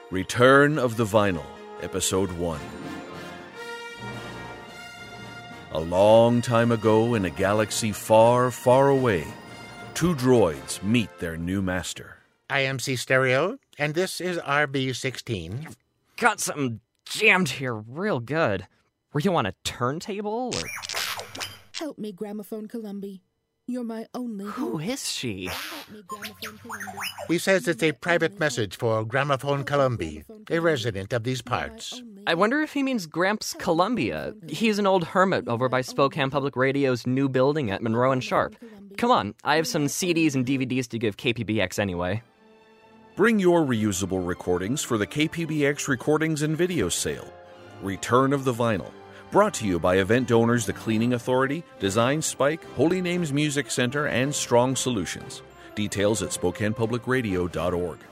Return of the Vinyl, Episode 1. A long time ago in a galaxy far, far away, two droids meet their new master. I am C-Stereo, and this is RB16. Got something jammed here real good. Were you on a turntable, or...? Help me, Gramophone Columbi. You're my only hope. Who is she? Help me, Gramophone Columbi. He says it's a private message for Gramophone Columbi, a resident of these parts. I wonder if he means Gramps Columbia. He's an old hermit over by Spokane Public Radio's new building at Monroe and Sharp. Come on, I have some CDs and DVDs to give KPBX anyway. Bring your reusable recordings for the KPBX Recordings and Video Sale. Return of the Vinyl. Brought to you by event donors The Cleaning Authority, Design Spike, Holy Names Music Center, and Strong Solutions. Details at SpokanePublicRadio.org.